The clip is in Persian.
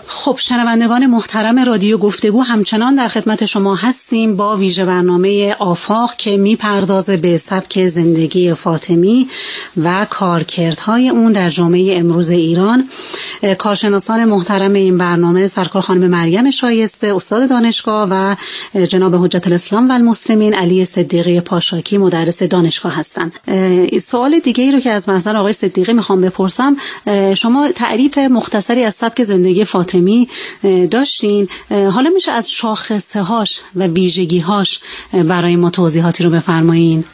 خب شنوندگان محترم رادیو گفتگو، همچنان در خدمت شما هستیم با ویژه برنامه آفاق که میپردازه به سبک زندگی فاطمی و کارکردهای اون در جامعه امروز ایران. کارشناسان محترم این برنامه سرکار خانم مریم شایسته، استاد دانشگاه، و جناب حجت الاسلام و المسلمین علی صدیقی پاشاکی، مدرس دانشگاه هستند. سوال دیگه ای رو که از محضر آقای صدیقی میخوام بپرسم، شما تعریف مختصری از سبک زندگی فاطمی داشتین، حالا میشه از شاخصه‌هاش و ویژگی‌هاش برای ما توضیحاتی رو بفرمایین؟